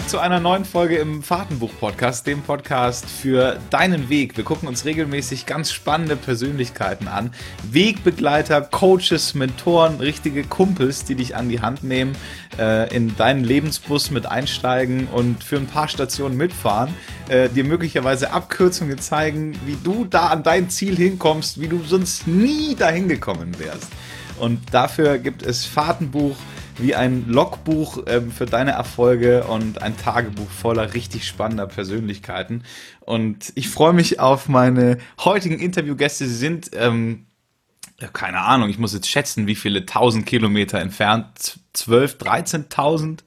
zu einer neuen Folge im Fahrtenbuch-Podcast, dem Podcast für deinen Weg. Wir gucken uns regelmäßig ganz spannende Persönlichkeiten an. Wegbegleiter, Coaches, Mentoren, richtige Kumpels, die dich an die Hand nehmen, in deinen Lebensbus mit einsteigen und für ein paar Stationen mitfahren, dir möglicherweise Abkürzungen zeigen, wie du da an dein Ziel hinkommst, wie du sonst nie dahin gekommen wärst. Und dafür gibt es Fahrtenbuch wie ein Logbuch für deine Erfolge und ein Tagebuch voller richtig spannender Persönlichkeiten. Und ich freue mich auf meine heutigen Interviewgäste. Sie sind, keine Ahnung, ich muss jetzt schätzen, wie viele 1000 Kilometer entfernt. 12, 13.000?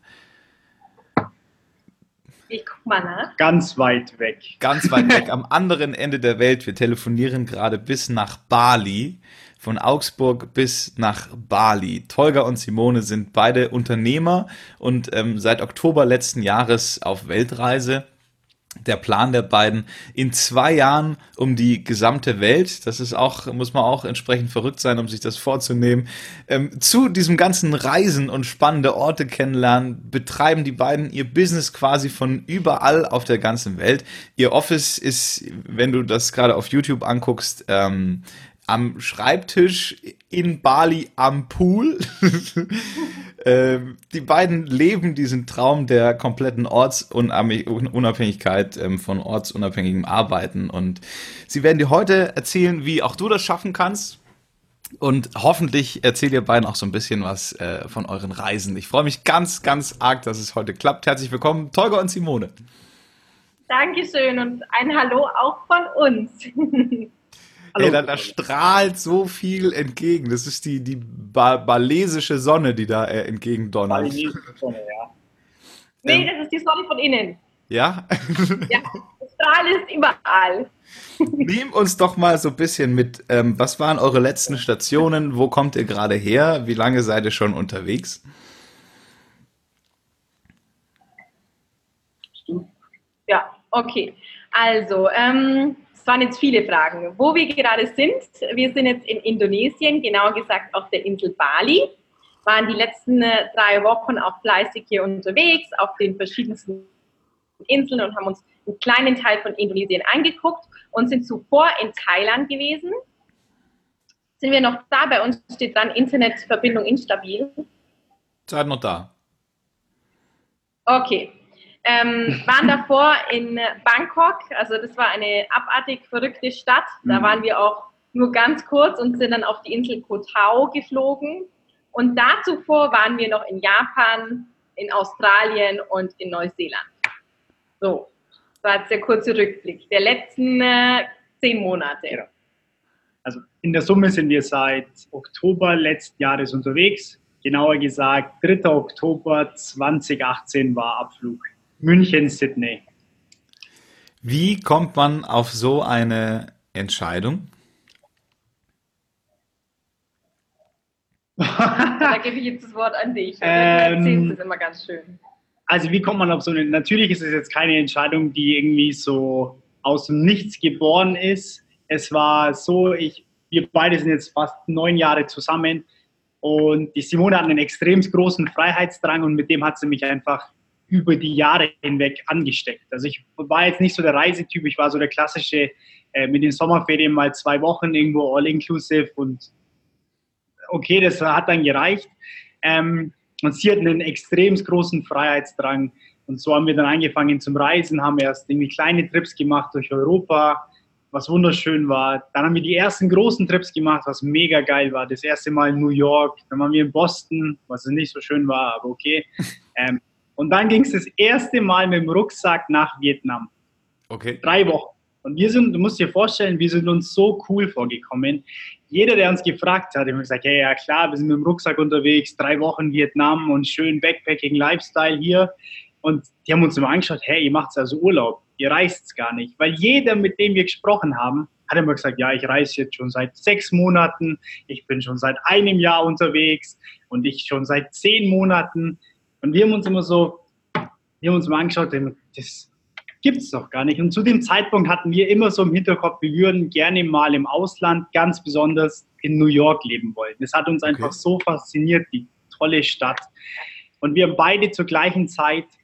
Ich guck mal nach. Ganz weit weg. Ganz weit weg, am anderen Ende der Welt. Wir telefonieren gerade bis nach Bali. Von Augsburg bis nach Bali. Tolga und Simone sind beide Unternehmer und seit Oktober letzten Jahres auf Weltreise. Der Plan der beiden in 2 Jahren um die gesamte Welt. Das ist auch, muss man auch entsprechend verrückt sein, um sich das vorzunehmen. Zu diesem ganzen Reisen und spannende Orte kennenlernen, betreiben die beiden ihr Business quasi von überall auf der ganzen Welt. Ihr Office ist, wenn du das gerade auf YouTube anguckst, am Schreibtisch in Bali am Pool. Die beiden leben diesen Traum der kompletten Ortsunabhängigkeit, von ortsunabhängigem Arbeiten. Und sie werden dir heute erzählen, wie auch du das schaffen kannst. Und hoffentlich erzählt ihr beiden auch so ein bisschen was von euren Reisen. Ich freue mich ganz, ganz arg, dass es heute klappt. Herzlich willkommen, Tolga und Simone. Dankeschön und ein Hallo auch von uns. Ey, da strahlt so viel entgegen. Das ist die balesische Sonne, die da entgegendonnert. Balinesische Sonne, ja. Nee, das ist die Sonne von innen. Ja? Ja, das Strahl ist überall. Nimm uns doch mal so ein bisschen mit. Was waren eure letzten Stationen? Wo kommt ihr gerade her? Wie lange seid ihr schon unterwegs? Ja, okay. Also, es waren jetzt viele Fragen. Wo wir gerade sind, wir sind jetzt in Indonesien, genauer gesagt auf der Insel Bali, waren die letzten 3 Wochen auch fleißig hier unterwegs, auf den verschiedensten Inseln und haben uns einen kleinen Teil von Indonesien angeguckt und sind zuvor in Thailand gewesen. Sind wir noch da? Bei uns steht dann Internetverbindung instabil. Seid noch da. Okay. Waren davor in Bangkok, also das war eine abartig verrückte Stadt. Da waren wir auch nur ganz kurz und sind dann auf die Insel Koh Tao geflogen. Und da zuvor waren wir noch in Japan, in Australien und in Neuseeland. So, das war jetzt der kurze Rückblick der letzten 10 Monate. Ja. Also in der Summe sind wir seit Oktober letzten Jahres unterwegs. Genauer gesagt, 3. Oktober 2018 war Abflug. München, Sydney. Wie kommt man auf so eine Entscheidung? Da gebe ich jetzt das Wort an dich. Du erzählst es immer ganz schön. Also wie kommt man auf so eine... Natürlich ist es jetzt keine Entscheidung, die irgendwie so aus dem Nichts geboren ist. Es war so, wir beide sind jetzt fast 9 Jahre zusammen und die Simone hat einen extrem großen Freiheitsdrang und mit dem hat sie mich einfach über die Jahre hinweg angesteckt. Also ich war jetzt nicht so der Reisetyp, ich war so der klassische mit den Sommerferien mal 2 Wochen irgendwo all-inclusive und okay, das hat dann gereicht. Und sie hat einen extrem großen Freiheitsdrang und so haben wir dann angefangen zum Reisen, haben erst irgendwie kleine Trips gemacht durch Europa, was wunderschön war. Dann haben wir die ersten großen Trips gemacht, was mega geil war. Das erste Mal in New York, dann waren wir in Boston, was nicht so schön war, aber okay. Und dann ging es das erste Mal mit dem Rucksack nach Vietnam. Okay. 3 Wochen. Und du musst dir vorstellen, wir sind uns so cool vorgekommen. Jeder, der uns gefragt hat, hat gesagt, hey, ja klar, wir sind mit dem Rucksack unterwegs, 3 Wochen Vietnam und schön Backpacking-Lifestyle hier. Und die haben uns immer angeschaut, hey, ihr macht also Urlaub, ihr reist es gar nicht. Weil jeder, mit dem wir gesprochen haben, hat immer gesagt, ja, ich reise jetzt schon seit 6 Monaten, ich bin schon seit 1 Jahr unterwegs und ich schon seit 10 Monaten. Und wir haben uns mal angeschaut, das gibt's doch gar nicht. Und zu dem Zeitpunkt hatten wir immer so im Hinterkopf, wir würden gerne mal im Ausland, ganz besonders in New York leben wollen. Das hat uns einfach so fasziniert, die tolle Stadt. Und wir haben beide zur gleichen Zeit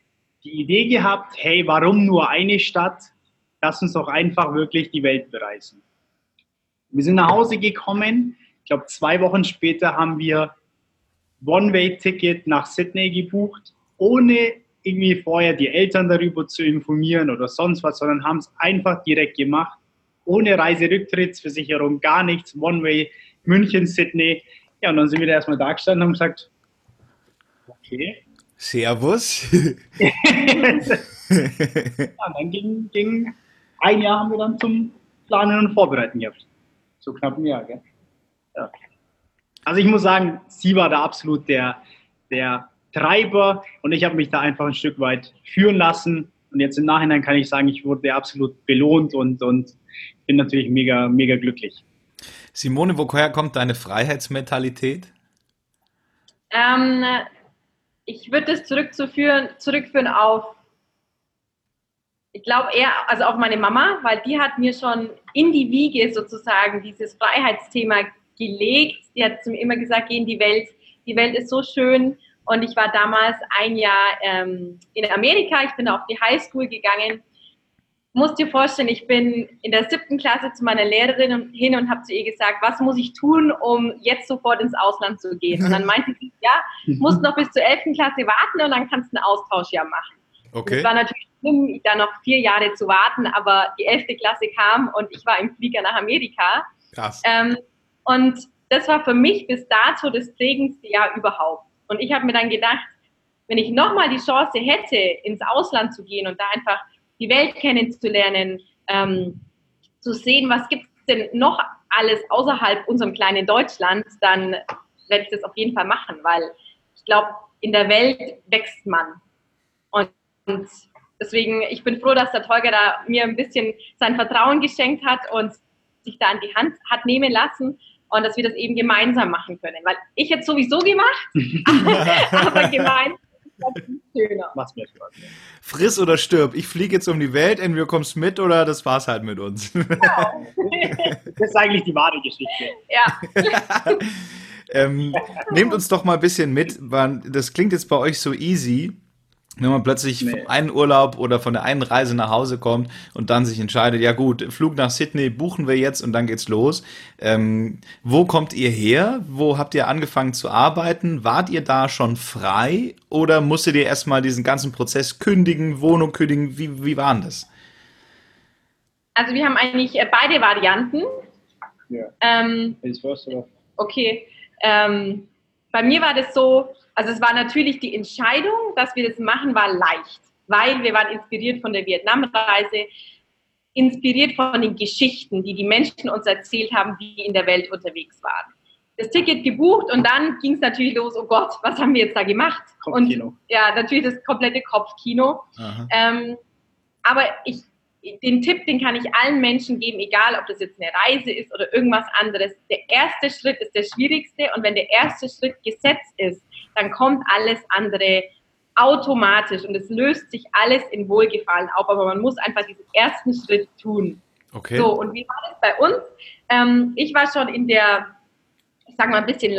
die Idee gehabt, hey, warum nur eine Stadt? Lass uns doch einfach wirklich die Welt bereisen. Wir sind nach Hause gekommen. Ich glaube, 2 Wochen später haben wir One-Way-Ticket nach Sydney gebucht, ohne irgendwie vorher die Eltern darüber zu informieren oder sonst was, sondern haben es einfach direkt gemacht, ohne Reiserücktrittsversicherung, gar nichts, One-Way, München, Sydney. Ja, und dann sind wir da erstmal da gestanden und haben gesagt, okay. Servus. Ja, dann ging 1 Jahr haben wir dann zum Planen und Vorbereiten gehabt. So knapp ein Jahr, gell? Ja. Also ich muss sagen, sie war da absolut der Treiber und ich habe mich da einfach ein Stück weit führen lassen. Und jetzt im Nachhinein kann ich sagen, ich wurde absolut belohnt und bin natürlich mega, mega glücklich. Simone, woher kommt deine Freiheitsmentalität? Ich würde das zurückführen auf, ich glaube eher, also auf meine Mama, weil die hat mir schon in die Wiege sozusagen dieses Freiheitsthema gelegt. Die hat zu mir immer gesagt, geh in die Welt ist so schön. Und ich war damals 1 Jahr in Amerika, ich bin auf die Highschool gegangen. Musst dir vorstellen, ich bin in der 7. Klasse zu meiner Lehrerin hin und habe zu ihr gesagt, was muss ich tun, um jetzt sofort ins Ausland zu gehen? Und dann meinte sie, ja, musst noch bis zur 11. Klasse warten und dann kannst du ein Austauschjahr machen. Okay. Es war natürlich schlimm, da noch 4 Jahre zu warten, aber die 11. Klasse kam und ich war im Flieger nach Amerika. Krass. Und das war für mich bis dato das prägendste Jahr überhaupt. Und ich habe mir dann gedacht, wenn ich nochmal die Chance hätte, ins Ausland zu gehen und da einfach die Welt kennenzulernen, zu sehen, was gibt es denn noch alles außerhalb unserem kleinen Deutschland, dann werde ich das auf jeden Fall machen, weil ich glaube, in der Welt wächst man. Und deswegen, ich bin froh, dass der Tolga da mir ein bisschen sein Vertrauen geschenkt hat und sich da an die Hand hat nehmen lassen und dass wir das eben gemeinsam machen können. Weil ich hätte es sowieso gemacht, aber gemeinsam ist schöner. Mach's mir Spaß. Friss oder stirb. Ich fliege jetzt um die Welt, entweder kommst mit oder das war's halt mit uns. Genau. Das ist eigentlich die wahre Geschichte. Ja. Nehmt uns doch mal ein bisschen mit, weil das klingt jetzt bei euch so easy, wenn man plötzlich vom einen Urlaub oder von der einen Reise nach Hause kommt und dann sich entscheidet, ja gut, Flug nach Sydney buchen wir jetzt und dann geht's los. Wo kommt ihr her? Wo habt ihr angefangen zu arbeiten? Wart ihr da schon frei oder musstet ihr erstmal diesen ganzen Prozess kündigen, Wohnung kündigen? Wie war denn das? Also wir haben eigentlich beide Varianten. Ja. Okay. Bei mir war das so, also es war natürlich die Entscheidung, dass wir das machen, war leicht, weil wir waren inspiriert von der Vietnamreise, inspiriert von den Geschichten, die die Menschen uns erzählt haben, die in der Welt unterwegs waren. Das Ticket gebucht und dann ging es natürlich los, oh Gott, was haben wir jetzt da gemacht? Kopfkino. Und ja, natürlich das komplette Kopfkino. Aber den Tipp, den kann ich allen Menschen geben, egal ob das jetzt eine Reise ist oder irgendwas anderes. Der erste Schritt ist der schwierigste und wenn der erste Schritt gesetzt ist, dann kommt alles andere automatisch und es löst sich alles in Wohlgefallen auf, aber man muss einfach diesen ersten Schritt tun. Okay. So, und wie war das bei uns? Ich war schon in der, ich sag mal, ein bisschen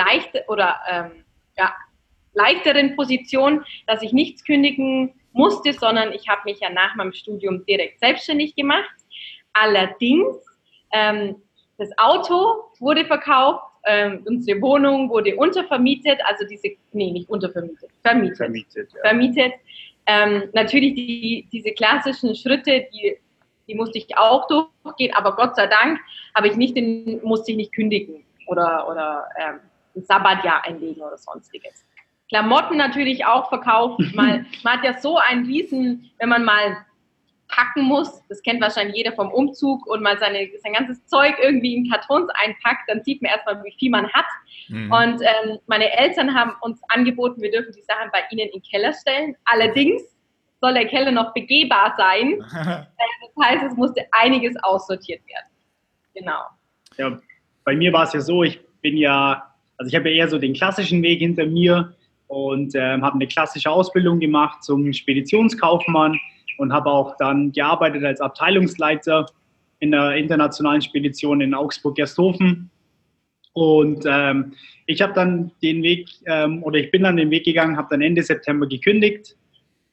leichteren Position, dass ich nichts kündigen musste, sondern ich habe mich ja nach meinem Studium direkt selbstständig gemacht. Allerdings, das Auto wurde verkauft, unsere Wohnung wurde untervermietet, also nicht untervermietet, vermietet. Natürlich diese klassischen Schritte, die musste ich auch durchgehen, aber Gott sei Dank musste ich nicht kündigen oder ein Sabbatjahr einlegen oder sonstiges. Klamotten natürlich auch verkauft. Man hat ja so einen riesen, wenn man mal packen muss, das kennt wahrscheinlich jeder vom Umzug und mal sein ganzes Zeug irgendwie in Kartons einpackt, dann sieht man erstmal, wie viel man hat. Mhm. Und meine Eltern haben uns angeboten, wir dürfen die Sachen bei ihnen in den Keller stellen. Allerdings soll der Keller noch begehbar sein. Das heißt, es musste einiges aussortiert werden. Genau. Ja, bei mir war es ja so, ich habe ja eher so den klassischen Weg hinter mir und habe eine klassische Ausbildung gemacht zum Speditionskaufmann und habe auch dann gearbeitet als Abteilungsleiter in der internationalen Spedition in Augsburg-Gersthofen. Und ich habe dann ich bin dann den Weg gegangen, habe dann Ende September gekündigt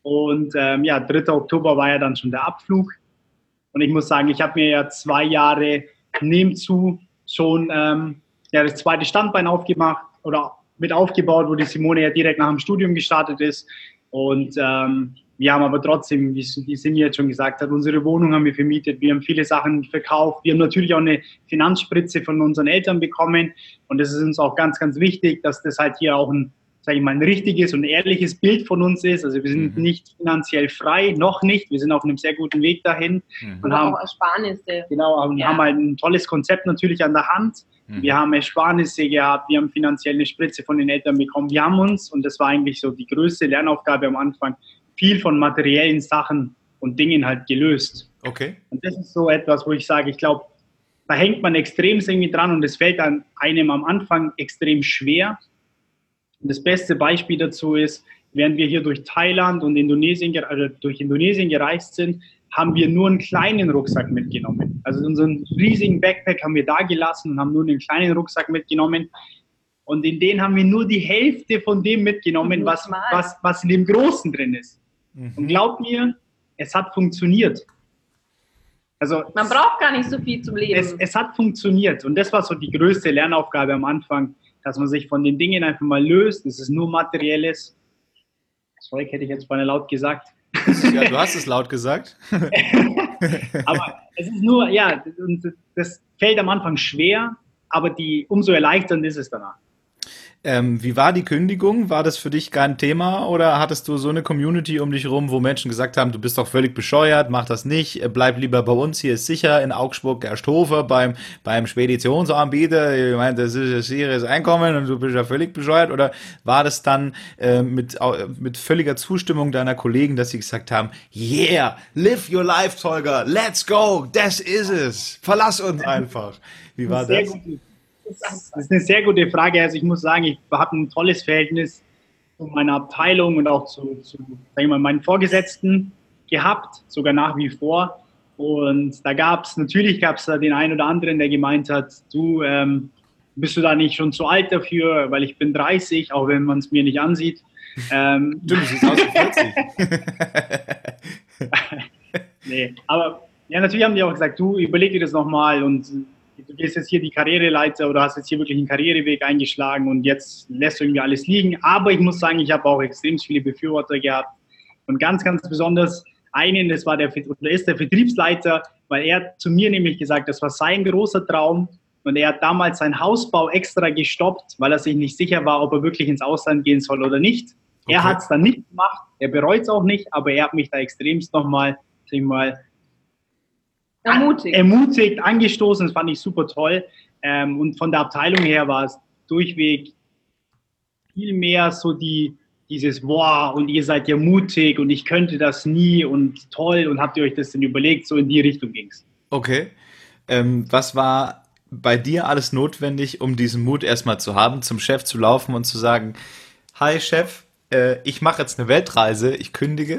Und 3. Oktober war ja dann schon der Abflug. Und ich muss sagen, ich habe mir ja 2 Jahre nebenzu schon das zweite Standbein aufgemacht oder mit aufgebaut, wo die Simone ja direkt nach dem Studium gestartet ist. Und wir haben aber trotzdem, wie Sini jetzt schon gesagt hat, unsere Wohnung haben wir vermietet, wir haben viele Sachen verkauft, wir haben natürlich auch eine Finanzspritze von unseren Eltern bekommen und das ist uns auch ganz, ganz wichtig, dass das halt hier auch ein richtiges und ehrliches Bild von uns ist. Also wir sind nicht finanziell frei, noch nicht. Wir sind auf einem sehr guten Weg dahin. Und haben auch Ersparnisse. Genau, und haben halt ein tolles Konzept natürlich an der Hand. Wir haben Ersparnisse gehabt, wir haben finanziell eine Spritze von den Eltern bekommen. Wir haben uns, und das war eigentlich so die größte Lernaufgabe am Anfang, viel von materiellen Sachen und Dingen halt gelöst. Okay. Und das ist so etwas, wo ich sage, ich glaube, da hängt man extrem irgendwie dran und es fällt einem am Anfang extrem schwer. Und das beste Beispiel dazu ist, während wir hier durch Thailand und durch Indonesien gereist sind, haben wir nur einen kleinen Rucksack mitgenommen. Also unseren riesigen Backpack haben wir da gelassen und haben nur einen kleinen Rucksack mitgenommen. Und in den haben wir nur die Hälfte von dem mitgenommen, was in dem Großen drin ist. Und glaubt mir, es hat funktioniert. Also man braucht gar nicht so viel zum Leben. Es hat funktioniert. Und das war so die größte Lernaufgabe am Anfang, dass man sich von den Dingen einfach mal löst. Es ist nur Materielles. Zeug hätte ich jetzt beinahe laut gesagt. Ja, du hast es laut gesagt. Aber es ist nur, das fällt am Anfang schwer, aber umso erleichternd ist es danach. Wie war die Kündigung? War das für dich kein Thema oder hattest du so eine Community um dich rum, wo Menschen gesagt haben, du bist doch völlig bescheuert, mach das nicht, bleib lieber bei uns, hier ist sicher in Augsburg-Gersthofer beim Speditionsanbieter, ich meine, das ist ein sicheres Einkommen und du bist ja völlig bescheuert, oder war das dann mit völliger Zustimmung deiner Kollegen, dass sie gesagt haben, yeah, live your life, Tolga, let's go, das ist es, verlass uns einfach. Wie war das? Das ist eine sehr gute Frage. Also ich muss sagen, ich habe ein tolles Verhältnis zu meiner Abteilung und auch zu meinen Vorgesetzten gehabt, sogar nach wie vor. Und da gab es da den einen oder anderen, der gemeint hat, du, bist du da nicht schon zu alt dafür, weil ich bin 30, auch wenn man es mir nicht ansieht. Du siehst aus wie 40. Nee, aber ja, natürlich haben die auch gesagt, du, überleg dir das nochmal und du gehst jetzt hier die Karriereleiter oder hast jetzt hier wirklich einen Karriereweg eingeschlagen und jetzt lässt du irgendwie alles liegen. Aber ich muss sagen, ich habe auch extrem viele Befürworter gehabt und ganz, ganz besonders einen, ist der Vertriebsleiter, weil er zu mir nämlich gesagt, das war sein großer Traum und er hat damals seinen Hausbau extra gestoppt, weil er sich nicht sicher war, ob er wirklich ins Ausland gehen soll oder nicht. Okay. Er hat es dann nicht gemacht, er bereut es auch nicht, aber er hat mich da extremst nochmal, ermutigt, angestoßen, das fand ich super toll. Und von der Abteilung her war es durchweg viel mehr so dieses wow, und ihr seid ja mutig und ich könnte das nie und toll und habt ihr euch das denn überlegt, so in die Richtung ging es. Okay. Was war bei dir alles notwendig, um diesen Mut erstmal zu haben, zum Chef zu laufen und zu sagen, hi Chef, ich mache jetzt eine Weltreise, ich kündige?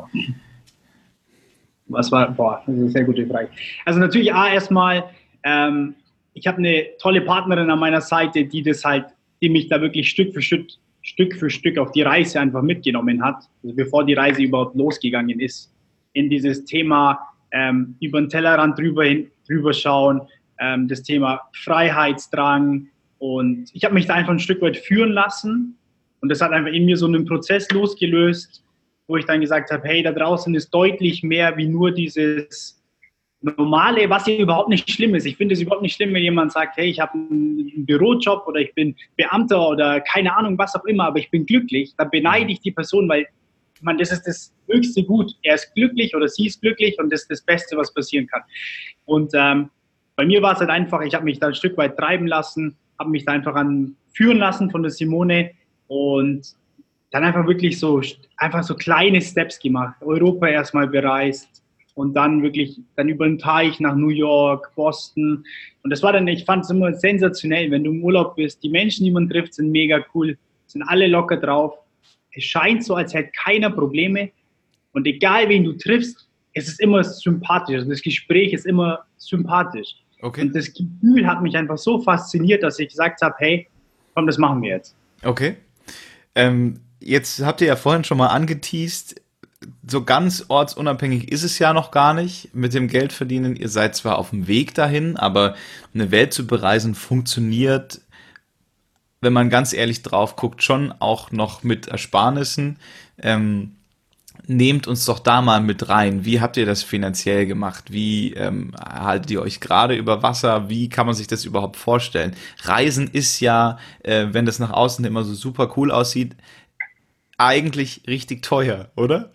Das ist eine sehr gute Frage. Also natürlich erstmal, ich habe eine tolle Partnerin an meiner Seite, die mich da wirklich Stück für Stück auf die Reise einfach mitgenommen hat, also bevor die Reise überhaupt losgegangen ist, in dieses Thema über den Tellerrand drüber schauen, das Thema Freiheitsdrang, und ich habe mich da einfach ein Stück weit führen lassen und das hat einfach in mir so einen Prozess losgelöst, wo ich dann gesagt habe, hey, da draußen ist deutlich mehr wie nur dieses Normale, was ja überhaupt nicht schlimm ist. Ich finde es überhaupt nicht schlimm, wenn jemand sagt, hey, ich habe einen Bürojob oder ich bin Beamter oder keine Ahnung, was auch immer, aber ich bin glücklich. Da beneide ich die Person, weil das ist das höchste Gut. Er ist glücklich oder sie ist glücklich und das ist das Beste, was passieren kann. Und bei mir war es halt einfach, ich habe mich da ein Stück weit treiben lassen, habe mich da einfach führen lassen von der Simone und dann einfach wirklich so kleine Steps gemacht. Europa erstmal bereist und dann über den Teich nach New York, Boston. Und das war dann, ich fand es immer sensationell, wenn du im Urlaub bist. Die Menschen, die man trifft, sind mega cool, sind alle locker drauf. Es scheint so, als hätte keiner Probleme. Und egal, wen du triffst, es ist immer sympathisch. Also das Gespräch ist immer sympathisch. Okay. Und das Gefühl hat mich einfach so fasziniert, dass ich gesagt habe, hey, komm, das machen wir jetzt. Okay. Jetzt habt ihr ja vorhin schon mal angeteast, so ganz ortsunabhängig ist es ja noch gar nicht mit dem Geldverdienen. Ihr seid zwar auf dem Weg dahin, aber eine Welt zu bereisen funktioniert, wenn man ganz ehrlich drauf guckt, schon auch noch mit Ersparnissen. Nehmt uns doch da mal mit rein. Wie habt ihr das finanziell gemacht? Wie haltet ihr euch gerade über Wasser? Wie kann man sich das überhaupt vorstellen? Reisen ist ja, wenn das nach außen immer so super cool aussieht, eigentlich richtig teuer, oder?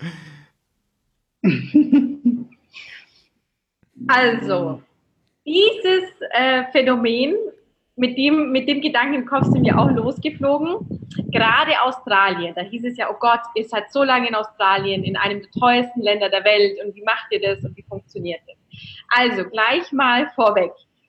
Also, dieses Phänomen, mit dem Gedanken im Kopf sind wir auch losgeflogen. Gerade Australien, da hieß es ja, oh Gott, ihr seid so lange in Australien, in einem der teuersten Länder der Welt und wie macht ihr das und wie funktioniert das? Also, gleich mal vorweg.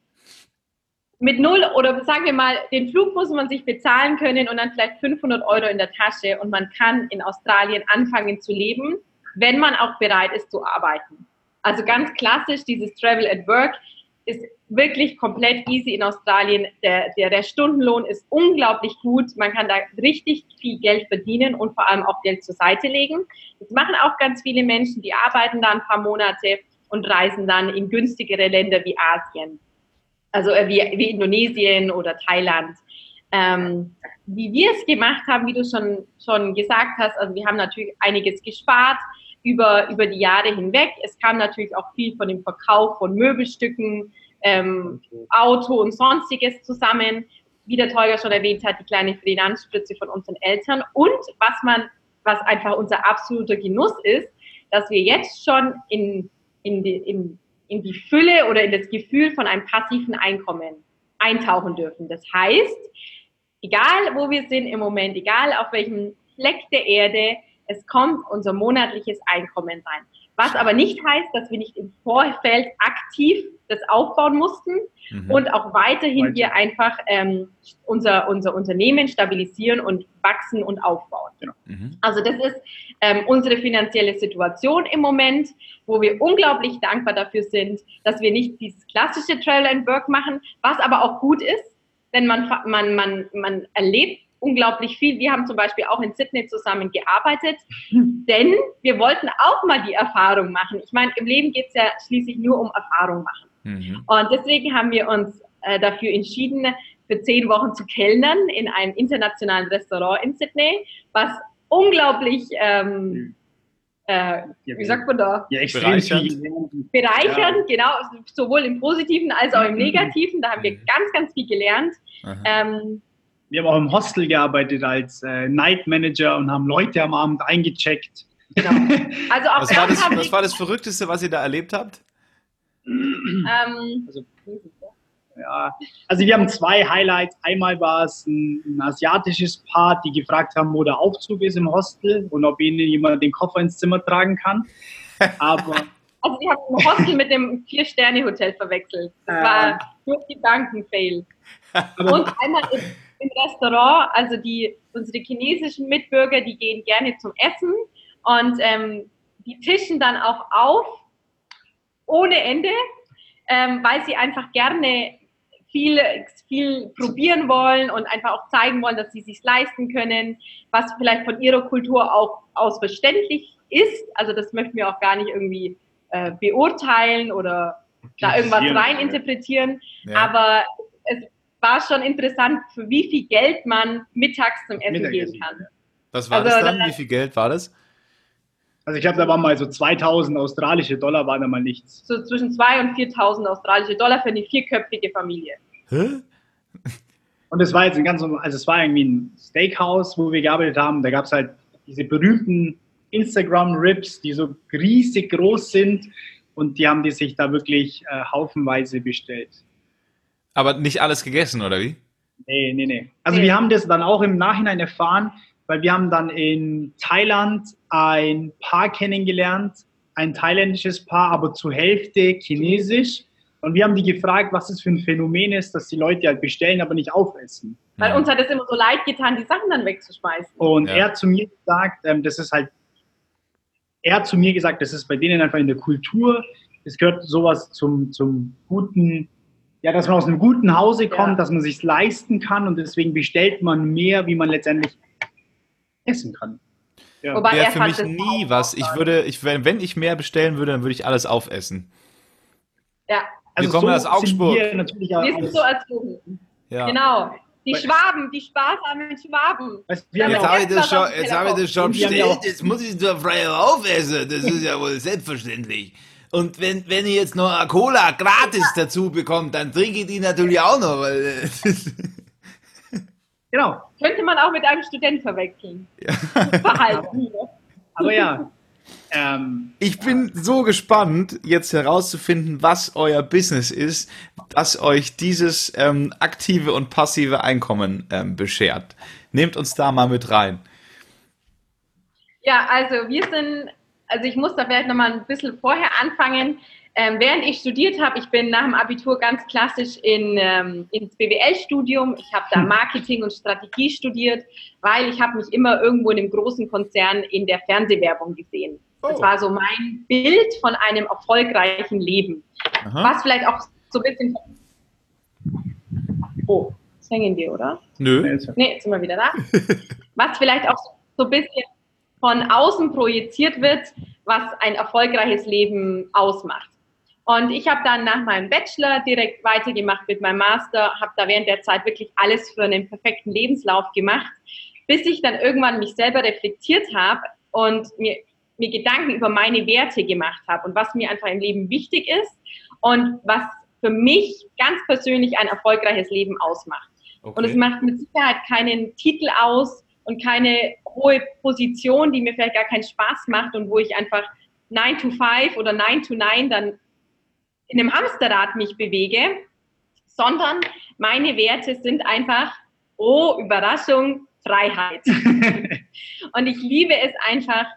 Mit 0 oder sagen wir mal, den Flug muss man sich bezahlen können und dann vielleicht 500 € in der Tasche und man kann in Australien anfangen zu leben, wenn man auch bereit ist zu arbeiten. Also ganz klassisch, dieses Travel at Work ist wirklich komplett easy in Australien. Der Stundenlohn ist unglaublich gut. Man kann da richtig viel Geld verdienen und vor allem auch Geld zur Seite legen. Das machen auch ganz viele Menschen, die arbeiten da ein paar Monate und reisen dann in günstigere Länder wie Asien. Also wie Indonesien oder Thailand. Wie wir es gemacht haben, wie du schon gesagt hast, also wir haben natürlich einiges gespart über die Jahre hinweg. Es kam natürlich auch viel von dem Verkauf von Möbelstücken, Auto und Sonstiges zusammen. Wie der Tolga schon erwähnt hat, die kleine Finanzspritze von unseren Eltern. Und was einfach unser absoluter Genuss ist, dass wir jetzt schon in die Fülle oder in das Gefühl von einem passiven Einkommen eintauchen dürfen. Das heißt, egal wo wir sind im Moment, egal auf welchem Fleck der Erde, es kommt unser monatliches Einkommen rein. Was aber nicht heißt, dass wir nicht im Vorfeld aktiv das aufbauen mussten und auch weiterhin hier einfach unser Unternehmen stabilisieren und wachsen und aufbauen. Genau. Also das ist unsere finanzielle Situation im Moment, wo wir unglaublich dankbar dafür sind, dass wir nicht dieses klassische Travel and Work machen, was aber auch gut ist, denn man erlebt unglaublich viel. Wir haben zum Beispiel auch in Sydney zusammen gearbeitet, denn wir wollten auch mal die Erfahrung machen. Ich meine, im Leben geht es ja schließlich nur um Erfahrung machen. Und deswegen haben wir uns dafür entschieden, für 10 Wochen zu kellnern in einem internationalen Restaurant in Sydney, was unglaublich, wie sagt man da? Ja, extrem bereichern, genau, sowohl im Positiven als auch im Negativen. Da haben wir ganz, ganz viel gelernt. Wir haben auch im Hostel gearbeitet als Night Manager und haben Leute am Abend eingecheckt. Genau. Also auch was war das Verrückteste, was ihr da erlebt habt? Also wir haben 2 Highlights. Einmal war es ein asiatisches Paar, die gefragt haben, wo der Aufzug ist im Hostel und ob ihnen jemand den Koffer ins Zimmer tragen kann. Aber also die haben ein Hostel mit dem 4-Sterne-Hotel verwechselt. Das war nur Gedankenfail. Und einmal im Restaurant, also unsere chinesischen Mitbürger, die gehen gerne zum Essen und die tischen dann auch auf, ohne Ende, weil sie einfach gerne viel probieren wollen und einfach auch zeigen wollen, dass sie es sich leisten können, was vielleicht von ihrer Kultur auch aus verständlich ist. Also das möchten wir auch gar nicht irgendwie beurteilen oder da irgendwas reininterpretieren. Ja. Aber es war schon interessant, für wie viel Geld man mittags zum Essen gehen kann. Was war das dann? Wie viel Geld war das? Also ich glaube, da waren mal so 2.000 australische Dollar, war da mal nichts. So zwischen 2.000 und 4.000 australische Dollar für eine 4-köpfige Familie. Hä? Und es war jetzt es war irgendwie ein Steakhouse, wo wir gearbeitet haben. Da gab es halt diese berühmten Instagram-Ribs, die so riesig groß sind und die haben die sich da wirklich haufenweise bestellt. Aber nicht alles gegessen, oder wie? Nee. Also wir haben das dann auch im Nachhinein erfahren, weil wir haben dann in Thailand ein Paar kennengelernt, ein thailändisches Paar, aber zur Hälfte chinesisch. Und wir haben die gefragt, was das für ein Phänomen ist, dass die Leute halt bestellen, aber nicht aufessen. Weil uns hat es immer so leid getan, die Sachen dann wegzuschmeißen. Und er hat zu mir gesagt, das ist bei denen einfach in der Kultur, es gehört sowas zum guten, ja, dass man aus einem guten Hause kommt, dass man sich leisten kann und deswegen bestellt man mehr, wie man letztendlich essen kann. Ja. Wobei Wäre er für fand mich das nie auch was. toll. Wenn ich mehr bestellen würde, dann würde ich alles aufessen. Ja, Wir Also kommen aus so sind Augsburg. wir natürlich wir sind so als, erzogen. Ja. Genau. Die Weil- Schwaben, die sparsamen Schwaben. weißt, wir haben Jetzt ja auch, habe ich das schon, auf dem Teller Und wir haben ja auch- jetzt muss ich es doch frei aufessen. Das ist ja wohl selbstverständlich. Und wenn ihr jetzt noch eine Cola gratis dazu bekommt, dann trinke ich die natürlich auch noch, weil genau. Könnte man auch mit einem Student verwechseln. Verhalten. Aber ja, ich bin so gespannt, jetzt herauszufinden, was euer Business ist, das euch dieses aktive und passive Einkommen beschert. Nehmt uns da mal mit rein. Ja, also ich muss da vielleicht nochmal ein bisschen vorher anfangen. Während ich studiert habe, ich bin nach dem Abitur ganz klassisch ins BWL-Studium. Ich habe da Marketing und Strategie studiert, weil ich habe mich immer irgendwo in einem großen Konzern in der Fernsehwerbung gesehen. Das war so mein Bild von einem erfolgreichen Leben. Aha. Was vielleicht auch so ein bisschen... Oh, jetzt hängen wir, oder? Nö. Nee, jetzt sind wir wieder da. Was vielleicht auch so ein bisschen von außen projiziert wird, was ein erfolgreiches Leben ausmacht. Und ich habe dann nach meinem Bachelor direkt weitergemacht mit meinem Master, habe da während der Zeit wirklich alles für einen perfekten Lebenslauf gemacht, bis ich dann irgendwann mich selber reflektiert habe und mir Gedanken über meine Werte gemacht habe und was mir einfach im Leben wichtig ist und was für mich ganz persönlich ein erfolgreiches Leben ausmacht. Okay. Und es macht mit Sicherheit keinen Titel aus und keine hohe Position, die mir vielleicht gar keinen Spaß macht und wo ich einfach 9 to 5 oder 9 to 9 dann in einem Hamsterrad mich bewege, sondern meine Werte sind einfach, oh, Überraschung, Freiheit. Und ich liebe es einfach,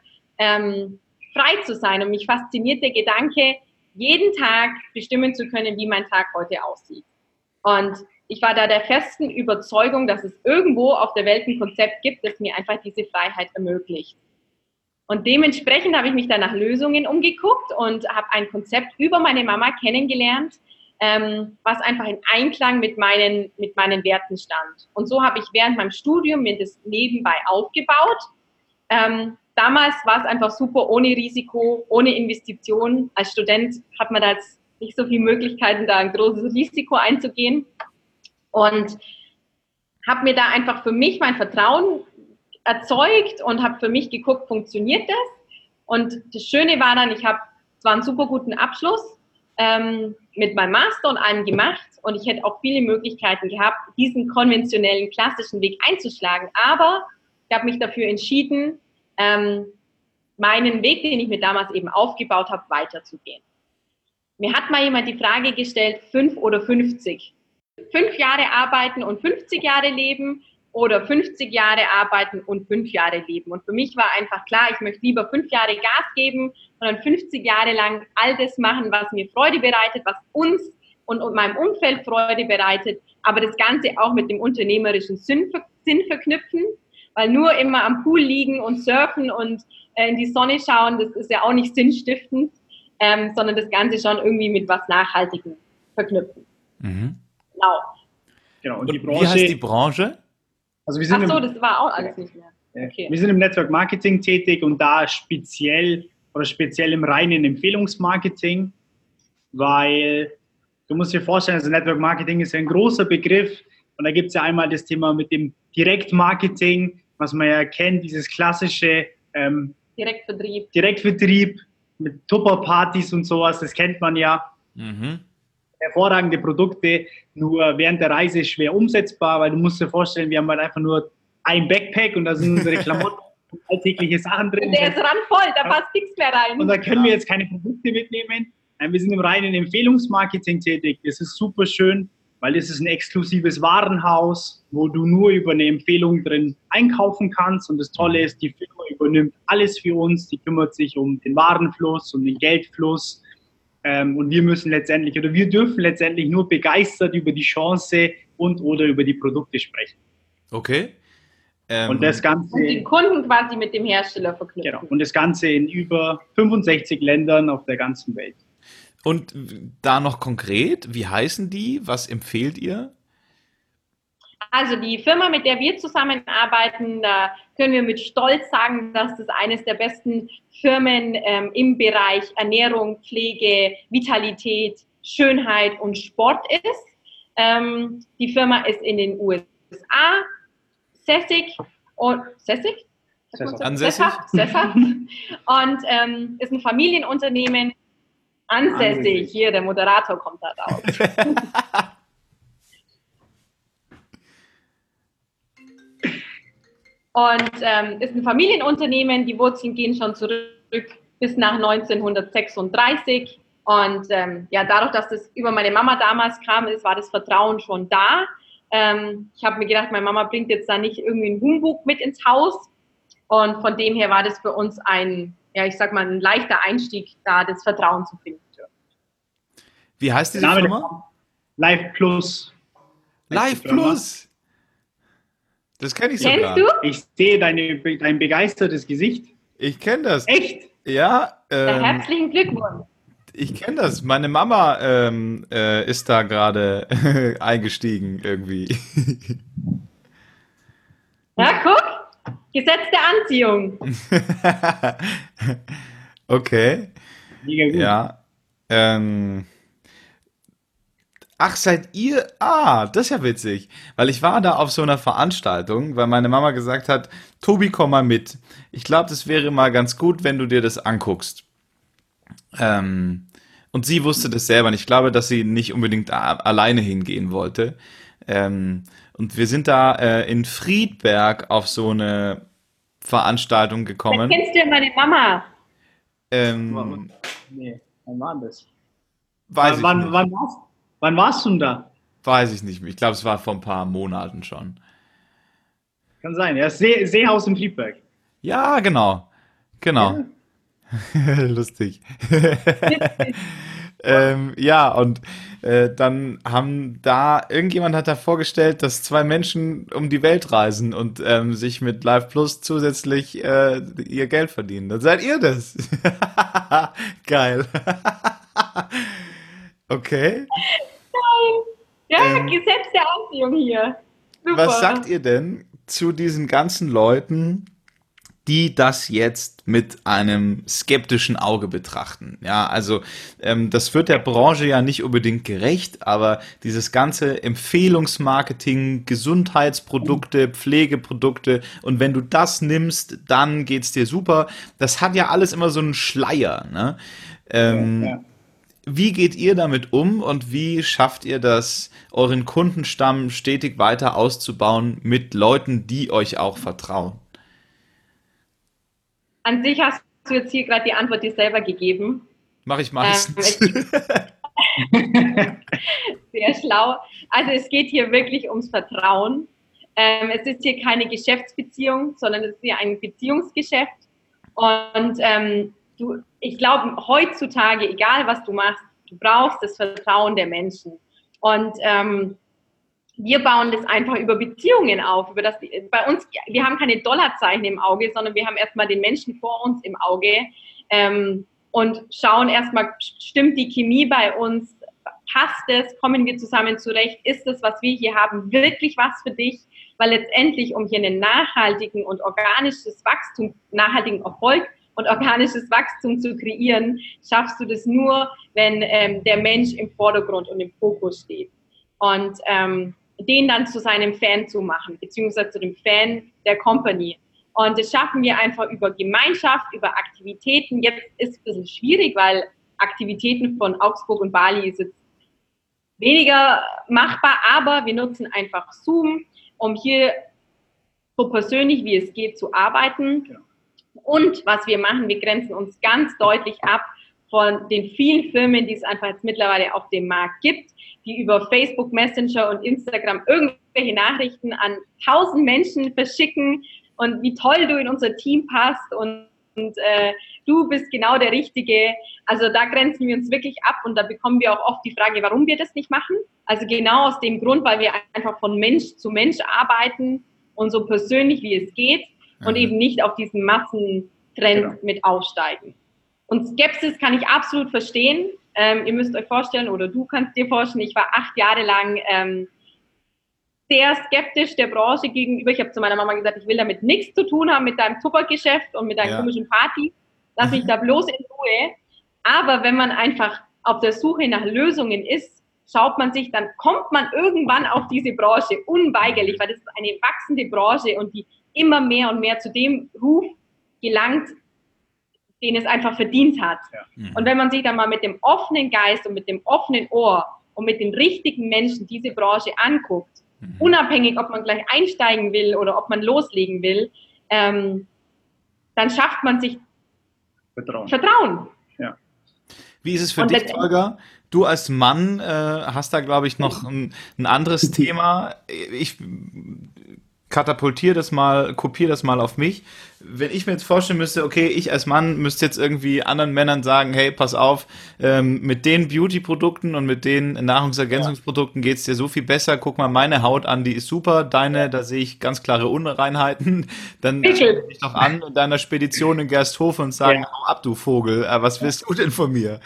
frei zu sein. Und mich fasziniert der Gedanke, jeden Tag bestimmen zu können, wie mein Tag heute aussieht. Und ich war da der festen Überzeugung, dass es irgendwo auf der Welt ein Konzept gibt, das mir einfach diese Freiheit ermöglicht. Und dementsprechend habe ich mich dann nach Lösungen umgeguckt und habe ein Konzept über meine Mama kennengelernt, was einfach in Einklang mit meinen Werten stand. Und so habe ich während meinem Studium mir das nebenbei aufgebaut. Damals war es einfach super, ohne Risiko, ohne Investition. Als Student hat man da jetzt nicht so viele Möglichkeiten, da ein großes Risiko einzugehen. Und habe mir da einfach für mich mein Vertrauen erzeugt und habe für mich geguckt, funktioniert das? Und das Schöne war dann, ich habe zwar einen super guten Abschluss mit meinem Master und allem gemacht und ich hätte auch viele Möglichkeiten gehabt, diesen konventionellen, klassischen Weg einzuschlagen, aber ich habe mich dafür entschieden, meinen Weg, den ich mir damals eben aufgebaut habe, weiterzugehen. Mir hat mal jemand die Frage gestellt, 5 oder 50? 5 Jahre arbeiten und 50 Jahre leben oder 50 Jahre arbeiten und 5 Jahre leben. Und für mich war einfach klar, ich möchte lieber 5 Jahre Gas geben und dann 50 Jahre lang all das machen, was mir Freude bereitet, was uns und meinem Umfeld Freude bereitet, aber das Ganze auch mit dem unternehmerischen Sinn verknüpfen, weil nur immer am Pool liegen und surfen und in die Sonne schauen, das ist ja auch nicht sinnstiftend, sondern das Ganze schon irgendwie mit was Nachhaltigem verknüpfen. Mhm. genau. Und Und wie heißt die Branche? Also wir sind Ach so, das war auch alles nicht mehr. Okay. Wir sind im Network Marketing tätig und da speziell im reinen Empfehlungsmarketing, weil du musst dir vorstellen, also Network Marketing ist ja ein großer Begriff und da gibt es ja einmal das Thema mit dem Direktmarketing, was man ja kennt, dieses klassische Direktvertrieb mit Tupperpartys und sowas, das kennt man ja. Mhm. Hervorragende Produkte, nur während der Reise schwer umsetzbar, weil du musst dir vorstellen, wir haben halt einfach nur ein Backpack und da sind unsere Klamotten und alltägliche Sachen drin. Und der ist randvoll, da passt nichts mehr rein. Und da können wir jetzt keine Produkte mitnehmen. Wir sind im reinen Empfehlungsmarketing tätig. Das ist super schön, weil das ist ein exklusives Warenhaus, wo du nur über eine Empfehlung drin einkaufen kannst. Und das Tolle ist, die Firma übernimmt alles für uns. Die kümmert sich um den Warenfluss, um den Geldfluss. Und wir dürfen letztendlich nur begeistert über die Chance oder über die Produkte sprechen. Okay. Und das Ganze, und die Kunden quasi mit dem Hersteller verknüpfen. genau, und das Ganze in über 65 Ländern auf der ganzen Welt. Und da noch konkret, wie heißen die? Was empfehlt ihr? Also die Firma, mit der wir zusammenarbeiten, da können wir mit Stolz sagen, dass das eines der besten Firmen im Bereich Ernährung, Pflege, Vitalität, Schönheit und Sport ist. Die Firma ist in den USA sässig und sässig? Sesshaft und ist ein Familienunternehmen, ansässig. Hier, der Moderator kommt da raus. Und ist ein Familienunternehmen, die Wurzeln gehen schon zurück bis nach 1936. Und ja, dadurch, dass das über meine Mama damals kam, war das Vertrauen schon da. Ich habe mir gedacht, meine Mama bringt jetzt da nicht irgendwie einen Humbug mit ins Haus. Und von dem her war das für uns ein leichter Einstieg, da das Vertrauen zu finden. Wie heißt diese Firma? Live Plus. Live Plus? Das kenne ich sogar. Kennst du? Ich sehe dein begeistertes Gesicht. Ich kenne das. Echt? Ja. Herzlichen Glückwunsch. Ich kenne das. Meine Mama ist da gerade eingestiegen irgendwie. Ja, guck. Gesetz der Anziehung. Okay. Mega gut. Ja. Ach, seid ihr? Ah, das ist ja witzig. Weil ich war da auf so einer Veranstaltung, weil meine Mama gesagt hat, Tobi, komm mal mit. Ich glaube, das wäre mal ganz gut, wenn du dir das anguckst. Und sie wusste das selber nicht. Ich glaube, dass sie nicht unbedingt alleine hingehen wollte. Und wir sind da in Friedberg auf so eine Veranstaltung gekommen. Kennst du ja meine Mama? Nee, wann war das? Weiß ich nicht. Wann warst du denn da? Weiß ich nicht mehr. Ich glaube, es war vor ein paar Monaten schon. Kann sein. Ja, Seehaus in Friedberg. Ja, genau. Genau. Ja. Lustig. Ja, und dann irgendjemand hat da vorgestellt, dass 2 Menschen um die Welt reisen und sich mit Live Plus zusätzlich ihr Geld verdienen. Dann seid ihr das. Geil. Okay. Ja, Gesetz der Anziehung hier. Super. Was sagt ihr denn zu diesen ganzen Leuten, die das jetzt mit einem skeptischen Auge betrachten? Ja, also das wird der Branche ja nicht unbedingt gerecht, aber dieses ganze Empfehlungsmarketing, Gesundheitsprodukte, Pflegeprodukte und wenn du das nimmst, dann geht's dir super. Das hat ja alles immer so einen Schleier, ne? Ja. Wie geht ihr damit um und wie schafft ihr das, euren Kundenstamm stetig weiter auszubauen mit Leuten, die euch auch vertrauen? An sich hast du jetzt hier gerade die Antwort dir selber gegeben. Mache ich meistens. Sehr schlau. Also es geht hier wirklich ums Vertrauen. Es ist hier keine Geschäftsbeziehung, sondern es ist hier ein Beziehungsgeschäft. Und ich glaube, heutzutage, egal was du machst, du brauchst das Vertrauen der Menschen. Und wir bauen das einfach über Beziehungen auf. Bei uns, wir haben keine Dollarzeichen im Auge, sondern wir haben erstmal den Menschen vor uns im Auge und schauen erstmal, stimmt die Chemie bei uns? Passt es? Kommen wir zusammen zurecht? Ist das, was wir hier haben, wirklich was für dich? Weil letztendlich, um hier einen nachhaltigen und organisches Wachstum, nachhaltigen Erfolg und organisches Wachstum zu kreieren, schaffst du das nur, wenn der Mensch im Vordergrund und im Fokus steht. Und den dann zu seinem Fan zu machen, beziehungsweise zu dem Fan der Company. Und das schaffen wir einfach über Gemeinschaft, über Aktivitäten. Jetzt ist es ein bisschen schwierig, weil Aktivitäten von Augsburg und Bali ist jetzt weniger machbar, aber wir nutzen einfach Zoom, um hier so persönlich wie es geht zu arbeiten. Ja. Und was wir machen, wir grenzen uns ganz deutlich ab von den vielen Firmen, die es einfach jetzt mittlerweile auf dem Markt gibt, die über Facebook Messenger und Instagram irgendwelche Nachrichten an 1000 Menschen verschicken und wie toll du in unser Team passt und du bist genau der Richtige. Also da grenzen wir uns wirklich ab und da bekommen wir auch oft die Frage, warum wir das nicht machen. Also genau aus dem Grund, weil wir einfach von Mensch zu Mensch arbeiten und so persönlich wie es geht und eben nicht auf diesen Massentrend mit aufsteigen. Und Skepsis kann ich absolut verstehen. Ihr müsst euch vorstellen, oder du kannst dir vorstellen, ich war 8 Jahre lang sehr skeptisch der Branche gegenüber. Ich habe zu meiner Mama gesagt, ich will damit nichts zu tun haben mit deinem Tuppergeschäft und mit deinen komischen Partys. Lass mich da bloß in Ruhe. Aber wenn man einfach auf der Suche nach Lösungen ist, schaut man sich, dann kommt man irgendwann auf diese Branche unweigerlich, weil das ist eine wachsende Branche und die immer mehr und mehr zu dem Ruf gelangt, den es einfach verdient hat. Ja. Und wenn man sich dann mal mit dem offenen Geist und mit dem offenen Ohr und mit den richtigen Menschen diese Branche anguckt, unabhängig, ob man gleich einsteigen will oder ob man loslegen will, dann schafft man sich Vertrauen. Ja. Wie ist es für dich, Holger? Du als Mann hast da, glaube ich, noch ein anderes Thema. Ich kopiere das mal auf mich. Wenn ich mir jetzt vorstellen müsste, okay, ich als Mann müsste jetzt irgendwie anderen Männern sagen, hey, pass auf, mit den Beauty-Produkten und mit den Nahrungsergänzungsprodukten geht's dir so viel besser. Guck mal, meine Haut an, die ist super. Deine, da sehe ich ganz klare Unreinheiten. Dann rufe ich doch an in deiner Spedition in Gersthofen und sagen, hau ab, du Vogel. Was willst du denn von mir?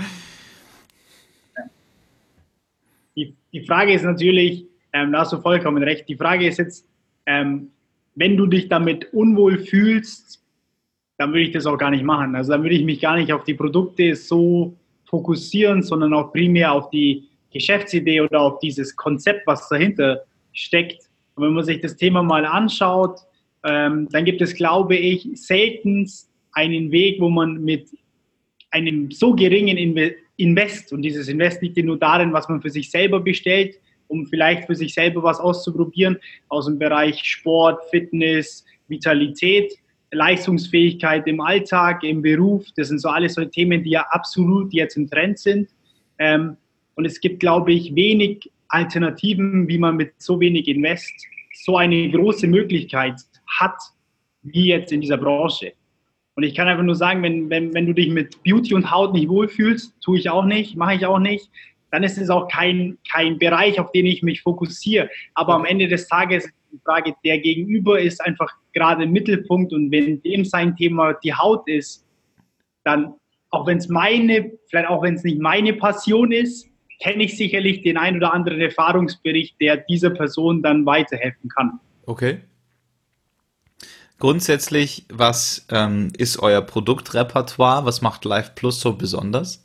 Die Frage ist natürlich, da hast du vollkommen recht, die Frage ist jetzt, wenn du dich damit unwohl fühlst, dann würde ich das auch gar nicht machen. Also dann würde ich mich gar nicht auf die Produkte so fokussieren, sondern auch primär auf die Geschäftsidee oder auf dieses Konzept, was dahinter steckt. Und wenn man sich das Thema mal anschaut, dann gibt es, glaube ich, selten einen Weg, wo man mit einem so geringen Invest, und dieses Invest liegt ja nur darin, was man für sich selber bestellt, um vielleicht für sich selber was auszuprobieren, aus dem Bereich Sport, Fitness, Vitalität, Leistungsfähigkeit im Alltag, im Beruf. Das sind so alles so Themen, die ja absolut jetzt im Trend sind. Und es gibt, glaube ich, wenig Alternativen, wie man mit so wenig Invest so eine große Möglichkeit hat, wie jetzt in dieser Branche. Und ich kann einfach nur sagen, wenn du dich mit Beauty und Haut nicht wohlfühlst, tue ich auch nicht, mache ich auch nicht, dann ist es auch kein Bereich, auf den ich mich fokussiere. Aber am Ende des Tages ist die Frage, der Gegenüber ist einfach gerade im Mittelpunkt, und wenn dem sein Thema die Haut ist, dann, auch wenn es nicht meine Passion ist, kenne ich sicherlich den ein oder anderen Erfahrungsbericht, der dieser Person dann weiterhelfen kann. Okay. Grundsätzlich, was ist euer Produktrepertoire? Was macht Life Plus so besonders?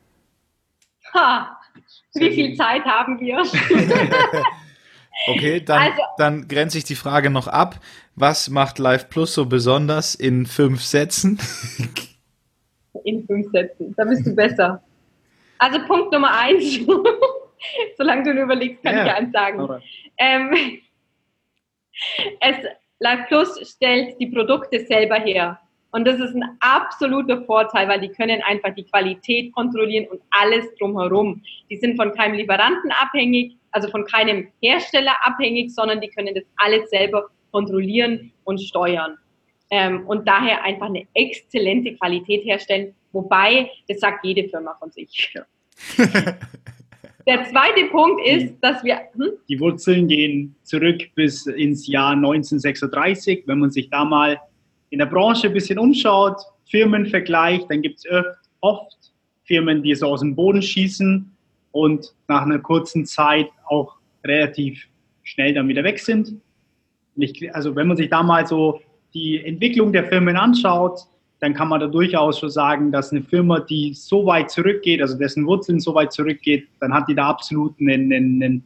Wie viel Zeit haben wir? Okay, dann grenze ich die Frage noch ab. Was macht Life Plus so besonders in 5 Sätzen? In 5 Sätzen, da bist du besser. Also Punkt Nummer 1, solange du nur überlegst, kann ich eins sagen. Life Plus stellt die Produkte selber her. Und das ist ein absoluter Vorteil, weil die können einfach die Qualität kontrollieren und alles drumherum. Die sind von keinem Lieferanten abhängig, also von keinem Hersteller abhängig, sondern die können das alles selber kontrollieren und steuern. Und daher einfach eine exzellente Qualität herstellen, wobei, das sagt jede Firma von sich. Ja. Der zweite Punkt ist, dass wir... Die Wurzeln gehen zurück bis ins Jahr 1936. Wenn man sich da mal in der Branche ein bisschen umschaut, Firmen vergleicht, dann gibt es oft Firmen, die so aus dem Boden schießen und nach einer kurzen Zeit auch relativ schnell dann wieder weg sind. Also wenn man sich da mal so die Entwicklung der Firmen anschaut, dann kann man da durchaus schon sagen, dass eine Firma, die so weit zurückgeht, also dessen Wurzeln so weit zurückgeht, dann hat die da absolut einen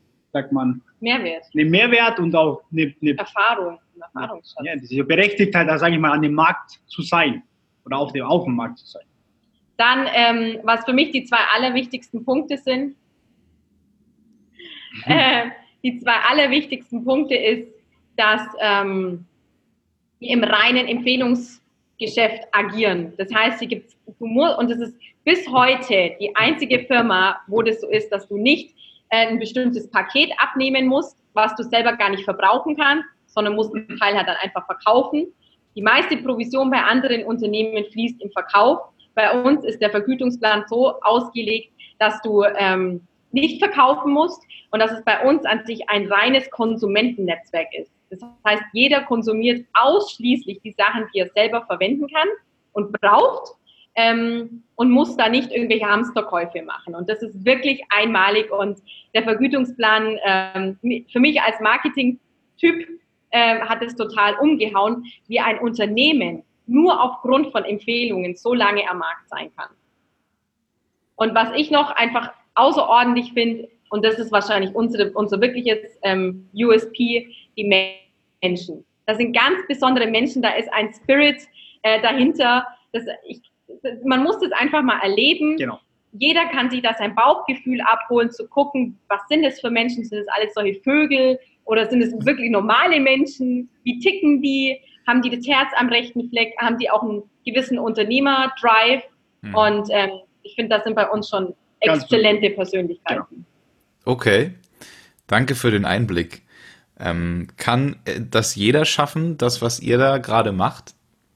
Mehrwert und auch eine Erfahrungsschatz. Ja, die berechtigt halt, sage ich mal, an dem Markt zu sein oder auf dem Markt zu sein. Dann, was für mich die 2 allerwichtigsten Punkte sind, die 2 allerwichtigsten Punkte ist, dass wir im reinen Empfehlungsgeschäft agieren. Das heißt, und das ist bis heute die einzige Firma, wo das so ist, dass du nicht ein bestimmtes Paket abnehmen musst, was du selber gar nicht verbrauchen kannst, sondern musst einen Teil halt dann einfach verkaufen. Die meiste Provision bei anderen Unternehmen fließt im Verkauf. Bei uns ist der Vergütungsplan so ausgelegt, dass du nicht verkaufen musst und dass es bei uns an sich ein reines Konsumentennetzwerk ist. Das heißt, jeder konsumiert ausschließlich die Sachen, die er selber verwenden kann und braucht. und muss da nicht irgendwelche Hamsterkäufe machen. Und das ist wirklich einmalig und der Vergütungsplan für mich als Marketing-Typ hat es total umgehauen, wie ein Unternehmen nur aufgrund von Empfehlungen so lange am Markt sein kann. Und was ich noch einfach außerordentlich finde, und das ist wahrscheinlich unser wirkliches USP, die Menschen. Das sind ganz besondere Menschen, da ist ein Spirit dahinter. Man muss das einfach mal erleben. Genau. Jeder kann sich da sein Bauchgefühl abholen, zu gucken, was sind das für Menschen? Sind das alles solche Vögel oder sind es wirklich normale Menschen? Wie ticken die? Haben die das Herz am rechten Fleck? Haben die auch einen gewissen Unternehmer-Drive? Und ich finde, das sind bei uns schon exzellente Persönlichkeiten. Genau. Okay, danke für den Einblick. Kann das jeder schaffen, das, was ihr da gerade macht?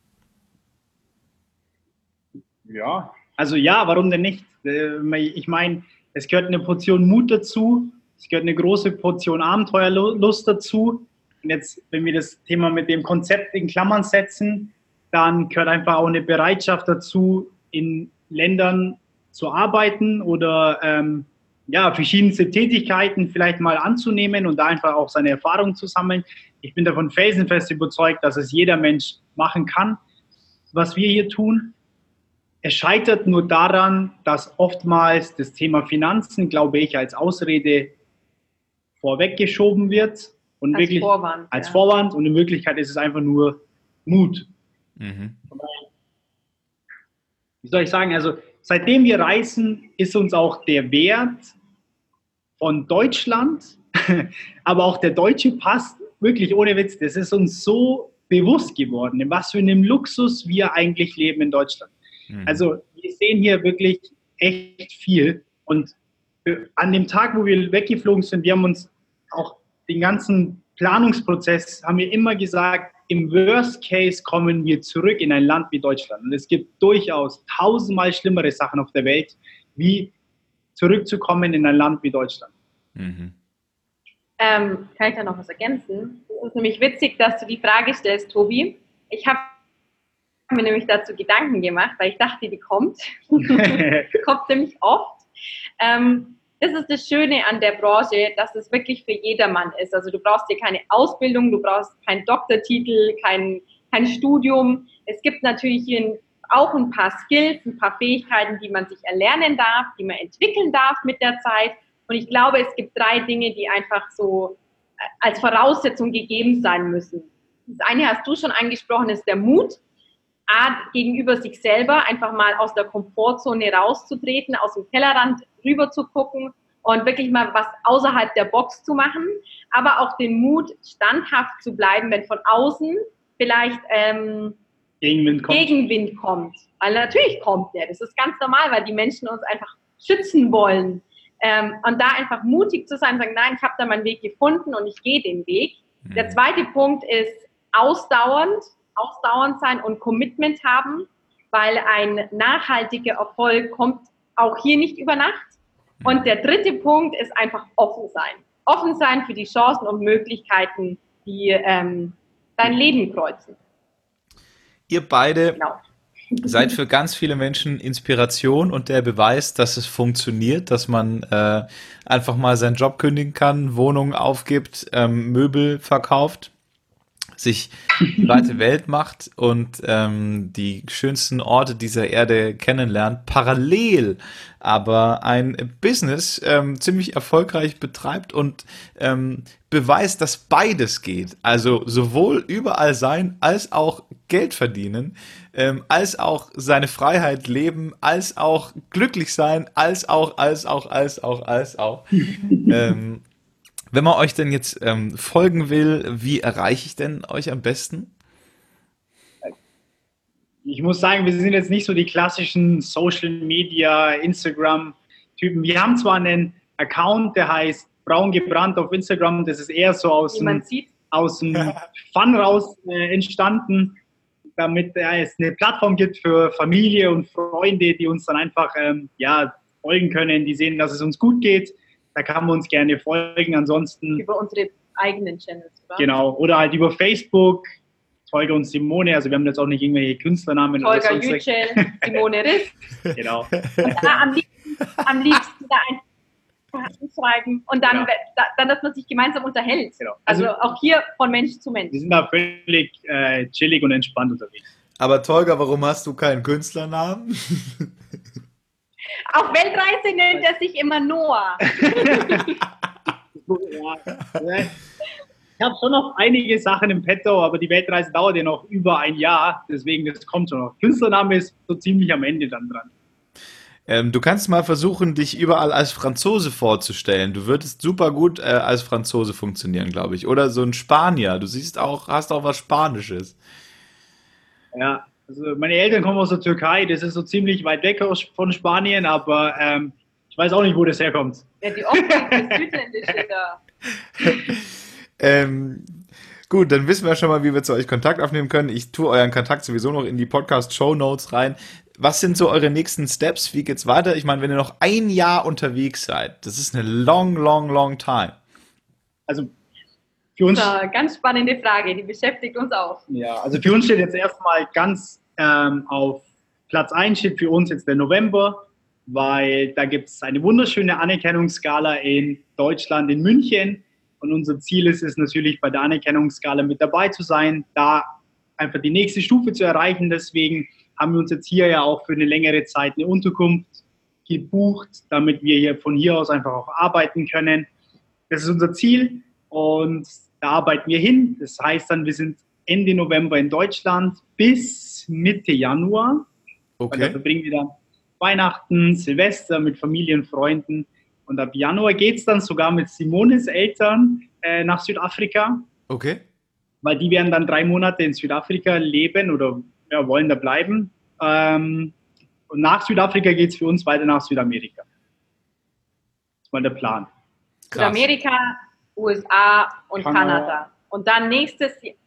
Ja, also ja, warum denn nicht? Ich meine, es gehört eine Portion Mut dazu, es gehört eine große Portion Abenteuerlust dazu. Und jetzt, wenn wir das Thema mit dem Konzept in Klammern setzen, dann gehört einfach auch eine Bereitschaft dazu, in Ländern zu arbeiten oder verschiedenste Tätigkeiten vielleicht mal anzunehmen und da einfach auch seine Erfahrungen zu sammeln. Ich bin davon felsenfest überzeugt, dass es jeder Mensch machen kann, was wir hier tun. Es scheitert nur daran, dass oftmals das Thema Finanzen, glaube ich, als Ausrede vorweggeschoben wird und als wirklich Vorwand, als Vorwand, und in Wirklichkeit ist es einfach nur Mut. Mhm. Wie soll ich sagen, also seitdem wir reisen, ist uns auch der Wert von Deutschland, aber auch der deutsche Pass, wirklich ohne Witz, das ist uns so bewusst geworden, in was für einem Luxus wir eigentlich leben in Deutschland. Also wir sehen hier wirklich echt viel und an dem Tag, wo wir weggeflogen sind, wir haben uns auch den ganzen Planungsprozess, haben wir immer gesagt, im Worst Case kommen wir zurück in ein Land wie Deutschland. Und es gibt durchaus tausendmal schlimmere Sachen auf der Welt, wie zurückzukommen in ein Land wie Deutschland. Mhm. Kann ich da noch was ergänzen? Es ist nämlich witzig, dass du die Frage stellst, Tobi. Ich habe mir nämlich dazu Gedanken gemacht, weil ich dachte, die kommt. Die kommt nämlich oft. Das ist das Schöne an der Branche, dass es wirklich für jedermann ist. Also du brauchst dir keine Ausbildung, du brauchst keinen Doktortitel, kein Studium. Es gibt natürlich hier auch ein paar Skills, ein paar Fähigkeiten, die man sich erlernen darf, die man entwickeln darf mit der Zeit. Und ich glaube, es gibt 3 Dinge, die einfach so als Voraussetzung gegeben sein müssen. Das eine hast du schon angesprochen, ist der Mut. Gegenüber sich selber einfach mal aus der Komfortzone rauszutreten, aus dem Tellerrand rüber zu gucken und wirklich mal was außerhalb der Box zu machen, aber auch den Mut, standhaft zu bleiben, wenn von außen vielleicht Gegenwind kommt. Weil natürlich kommt der, das ist ganz normal, weil die Menschen uns einfach schützen wollen. Und da einfach mutig zu sein und sagen, nein, ich habe da meinen Weg gefunden und ich gehe den Weg. Der zweite Punkt ist ausdauernd sein und Commitment haben, weil ein nachhaltiger Erfolg kommt auch hier nicht über Nacht. Und der dritte Punkt ist einfach offen sein. Offen sein für die Chancen und Möglichkeiten, die dein Leben kreuzen. Ihr beide seid für ganz viele Menschen Inspiration und der Beweis, dass es funktioniert, dass man einfach mal seinen Job kündigen kann, Wohnungen aufgibt, Möbel verkauft, sich die weite Welt macht und die schönsten Orte dieser Erde kennenlernt, parallel aber ein Business ziemlich erfolgreich betreibt und beweist, dass beides geht. Also sowohl überall sein, als auch Geld verdienen, als auch seine Freiheit leben, als auch glücklich sein, als auch. Wenn man euch denn jetzt folgen will, wie erreiche ich denn euch am besten? Ich muss sagen, wir sind jetzt nicht so die klassischen Social Media, Instagram-Typen. Wir haben zwar einen Account, der heißt Braun gebrannt auf Instagram. Das ist eher so aus dem Fun raus entstanden, damit es eine Plattform gibt für Familie und Freunde, die uns dann einfach folgen können, die sehen, dass es uns gut geht. Da kann man uns gerne folgen. Ansonsten über unsere eigenen Channels, oder? Genau. Oder halt über Facebook, Tolga und Simone, also wir haben jetzt auch nicht irgendwelche Künstlernamen. Tolga oder sonst. Yücel, Simone Riss. Genau. Und da am liebsten da einfach schreiben und dann, dann, dass man sich gemeinsam unterhält. Genau. Also auch hier von Mensch zu Mensch. Wir sind da völlig chillig und entspannt unterwegs. Aber Tolga, warum hast du keinen Künstlernamen? Auf Weltreise nennt er sich immer Noah. Ich habe schon noch einige Sachen im Petto, aber die Weltreise dauert ja noch über ein Jahr, deswegen das kommt schon noch. Künstlername ist so ziemlich am Ende dann dran. Du kannst mal versuchen, dich überall als Franzose vorzustellen. Du würdest super gut als Franzose funktionieren, glaube ich. Oder so ein Spanier. Du hast auch was Spanisches. Ja, also meine Eltern kommen aus der Türkei, das ist so ziemlich weit weg von Spanien, aber ich weiß auch nicht, wo das herkommt. Ja, die Optik ist südländische da. Gut, dann wissen wir schon mal, wie wir zu euch Kontakt aufnehmen können. Ich tue euren Kontakt sowieso noch in die Podcast-Show-Notes rein. Was sind so eure nächsten Steps? Wie geht's weiter? Ich meine, wenn ihr noch ein Jahr unterwegs seid, das ist eine long time. Also für uns... Ganz spannende Frage, die beschäftigt uns auch. Ja, also für uns steht jetzt erstmal ganz auf Platz 1 steht für uns jetzt der November, weil da gibt es eine wunderschöne Anerkennungsgala in Deutschland, in München. Und unser Ziel ist es natürlich, bei der Anerkennungsgala mit dabei zu sein, da einfach die nächste Stufe zu erreichen. Deswegen haben wir uns jetzt hier ja auch für eine längere Zeit eine Unterkunft gebucht, damit wir hier von hier aus einfach auch arbeiten können. Das ist unser Ziel und da arbeiten wir hin. Das heißt dann, wir sind Ende November in Deutschland bis Mitte Januar. Okay. Und da verbringen wir dann Weihnachten, Silvester mit Familie und Freunden. Und ab Januar geht es dann sogar mit Simones Eltern nach Südafrika. Okay. Weil die werden dann 3 Monate in Südafrika leben oder wollen da bleiben. Und nach Südafrika geht es für uns weiter nach Südamerika. Das ist mal der Plan. Krass. Südamerika, USA und Kanada. Und dann nächstes Jahr,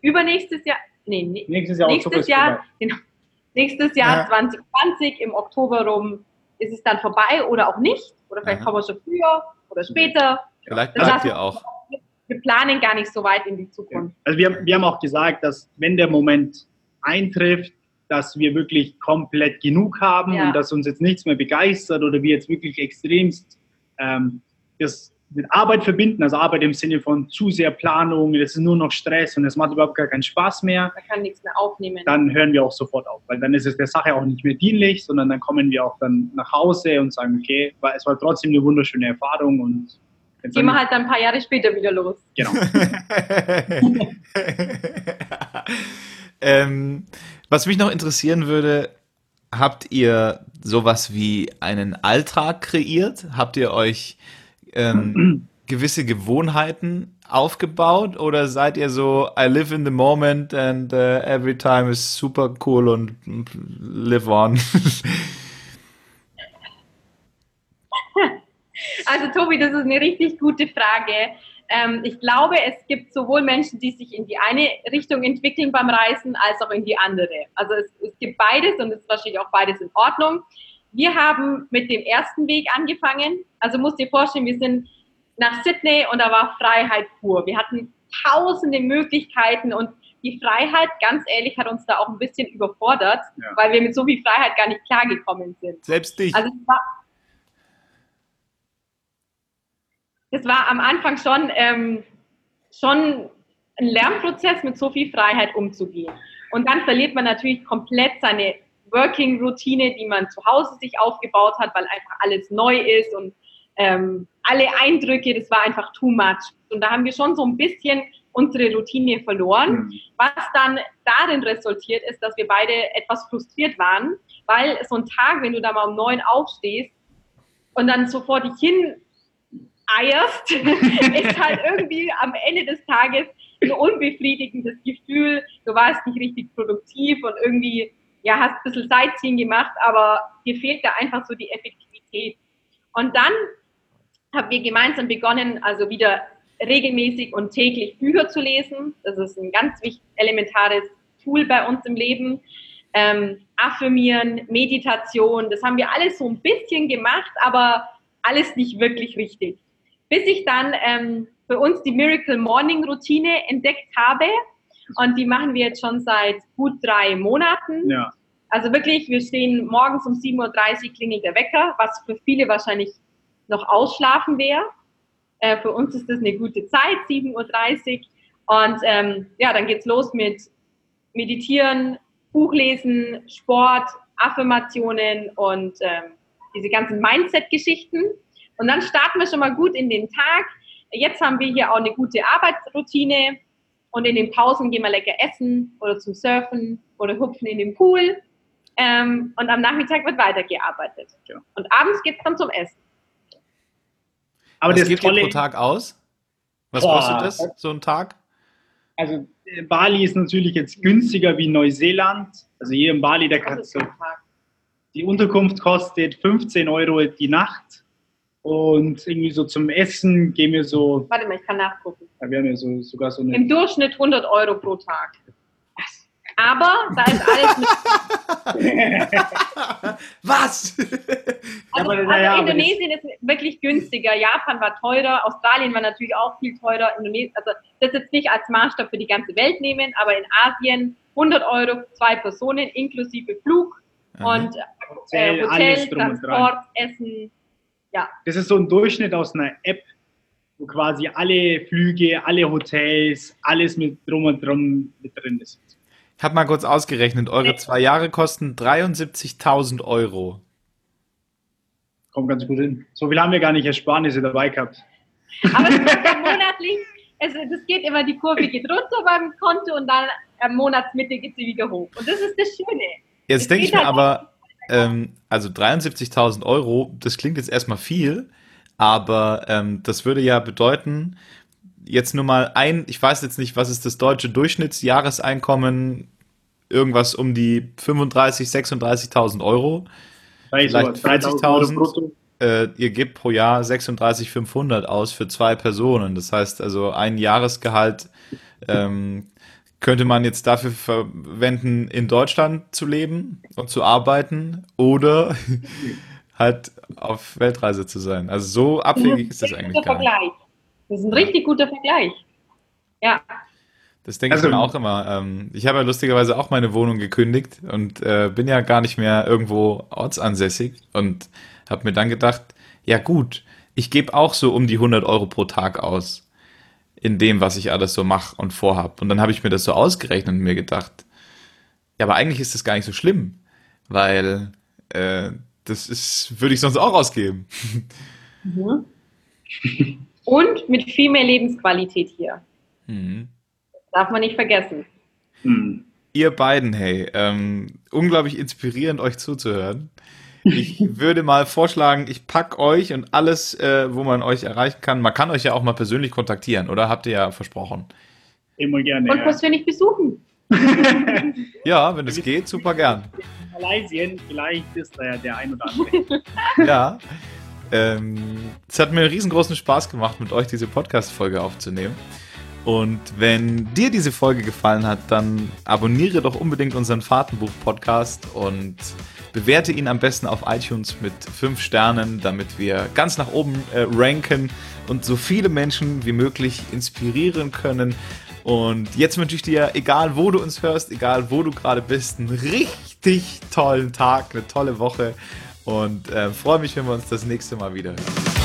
nächstes Jahr 2020 im Oktober rum ist es dann vorbei oder auch nicht. Oder vielleicht kommen wir schon früher oder später. Vielleicht bleibt ihr auch. Wir planen gar nicht so weit in die Zukunft. Also wir haben auch gesagt, dass wenn der Moment eintrifft, dass wir wirklich komplett genug haben und dass uns jetzt nichts mehr begeistert oder wir jetzt wirklich extremst das mit Arbeit verbinden, also Arbeit im Sinne von zu sehr Planung, das ist nur noch Stress und es macht überhaupt gar keinen Spaß mehr. Man kann nichts mehr aufnehmen. Dann hören wir auch sofort auf, weil dann ist es der Sache auch nicht mehr dienlich, sondern dann kommen wir auch dann nach Hause und sagen, okay, es war trotzdem eine wunderschöne Erfahrung und jetzt gehen wir halt dann ein paar Jahre später wieder los. Genau. Was mich noch interessieren würde, habt ihr sowas wie einen Alltag kreiert? Habt ihr euch gewisse Gewohnheiten aufgebaut oder seid ihr so, I live in the moment and every time is super cool und live on? Also Tobi, das ist eine richtig gute Frage. Ich glaube, es gibt sowohl Menschen, die sich in die eine Richtung entwickeln beim Reisen, als auch in die andere. Also es gibt beides und es ist wahrscheinlich auch beides in Ordnung. Wir haben mit dem ersten Weg angefangen. Also musst dir vorstellen, wir sind nach Sydney und da war Freiheit pur. Wir hatten tausende Möglichkeiten und die Freiheit, ganz ehrlich, hat uns da auch ein bisschen überfordert, weil wir mit so viel Freiheit gar nicht klargekommen sind. Selbst dich. Also es war am Anfang schon ein Lernprozess, mit so viel Freiheit umzugehen. Und dann verliert man natürlich komplett seine Working-Routine, die man zu Hause sich aufgebaut hat, weil einfach alles neu ist und alle Eindrücke, das war einfach too much. Und da haben wir schon so ein bisschen unsere Routine verloren, was dann darin resultiert ist, dass wir beide etwas frustriert waren, weil so ein Tag, wenn du da mal um 9 aufstehst und dann so vor dich hin eierst, ist halt irgendwie am Ende des Tages ein unbefriedigendes Gefühl. Du warst nicht richtig produktiv und irgendwie hast ein bisschen Sightseeing gemacht, aber dir fehlt da einfach so die Effektivität. Und dann haben wir gemeinsam begonnen, also wieder regelmäßig und täglich Bücher zu lesen. Das ist ein ganz elementares Tool bei uns im Leben. Affirmieren, Meditation, das haben wir alles so ein bisschen gemacht, aber alles nicht wirklich richtig. Bis ich dann für uns die Miracle Morning Routine entdeckt habe. Und die machen wir jetzt schon seit gut 3 Monaten. Ja. Also wirklich, wir stehen morgens um 7:30 Uhr klingelt der Wecker, was für viele wahrscheinlich noch ausschlafen wäre. Für uns ist das eine gute Zeit, 7:30 Uhr. Und ja, dann geht's los mit Meditieren, Buchlesen, Sport, Affirmationen und diese ganzen Mindset-Geschichten. Und dann starten wir schon mal gut in den Tag. Jetzt haben wir hier auch eine gute Arbeitsroutine und in den Pausen gehen wir lecker essen oder zum Surfen oder hupfen in den Pool. Und am Nachmittag wird weitergearbeitet. Ja. Und abends geht's dann zum Essen. Aber Was das gebt ihr Tolle, pro Tag aus? Was Boah. kostet das, so ein Tag? also Bali ist natürlich jetzt günstiger wie Neuseeland. Also hier in Bali, Das ist so, der Tag. die Unterkunft kostet 15 Euro die Nacht. Und irgendwie so zum Essen gehen wir so, Warte mal, ich kann nachgucken. wir haben ja so, sogar so eine. Im Durchschnitt 100 Euro pro Tag. Aber da ist alles mit. Was? Also, aber, naja, aber Indonesien ist wirklich günstiger. Japan war teurer. Australien war natürlich auch viel teurer. Indonesien, also das jetzt nicht als Maßstab für die ganze Welt nehmen, aber in Asien 100 Euro für 2 Personen inklusive Flug und Hotel, Hotel, alles drum und dran. Transport, Essen. Ja, Das ist so ein Durchschnitt aus einer App, wo quasi alle Flüge, alle Hotels, alles mit drum und drum mit drin ist. Ich habe mal kurz ausgerechnet, eure 2 Jahre kosten 73.000 Euro. Kommt ganz gut hin. So viel haben wir gar nicht Ersparnisse dabei gehabt. aber es kommt dann monatlich. Das geht immer, die Kurve geht runter beim Konto und dann am Monatsmitte geht sie wieder hoch. Und das ist das Schöne. Jetzt Es denke ich geht mir halt aber, also 73.000 Euro, das klingt jetzt erstmal viel, aber das würde ja bedeuten, jetzt nur mal ich weiß jetzt nicht, was ist das deutsche Durchschnittsjahreseinkommen, irgendwas um die 35.000, 36.000 Euro. Vielleicht 40.000. brutto. Ihr gebt pro Jahr 36.500 aus für 2 Personen. Das heißt also, ein Jahresgehalt könnte man jetzt dafür verwenden, in Deutschland zu leben und zu arbeiten oder halt auf Weltreise zu sein. Also so abwegig ist das eigentlich gar nicht. Vergleich. Das ist ein richtig guter Vergleich. Ja. Das denke ich mir auch immer. Ich habe ja lustigerweise auch meine Wohnung gekündigt und bin ja gar nicht mehr irgendwo ortsansässig und habe mir dann gedacht, ja gut, ich gebe auch so um die 100 Euro pro Tag aus in dem, was ich alles so mache und vorhab. Und dann habe ich mir das so ausgerechnet und mir gedacht, ja, aber eigentlich ist das gar nicht so schlimm, weil würde ich sonst auch ausgeben. Mhm. Und mit viel mehr Lebensqualität hier. Mhm. Darf man nicht vergessen. Ihr beiden, hey, unglaublich inspirierend, euch zuzuhören. Ich würde mal vorschlagen, ich packe euch und alles, wo man euch erreichen kann. Man kann euch ja auch mal persönlich kontaktieren, oder? Habt ihr ja versprochen. Immer gerne. Und persönlich besuchen. Ja, wenn es geht, super gern. Malaysia, vielleicht ist da ja der ein oder andere. Ja. Es hat mir einen riesengroßen Spaß gemacht, mit euch diese Podcast-Folge aufzunehmen. Und wenn dir diese Folge gefallen hat, dann abonniere doch unbedingt unseren Fahrtenbuch-Podcast und bewerte ihn am besten auf iTunes mit 5 Sternen, damit wir ganz nach oben ranken und so viele Menschen wie möglich inspirieren können. Und jetzt wünsche ich dir, egal wo du uns hörst, egal wo du gerade bist, einen richtig tollen Tag, eine tolle Woche und freue mich, wenn wir uns das nächste Mal wieder hören.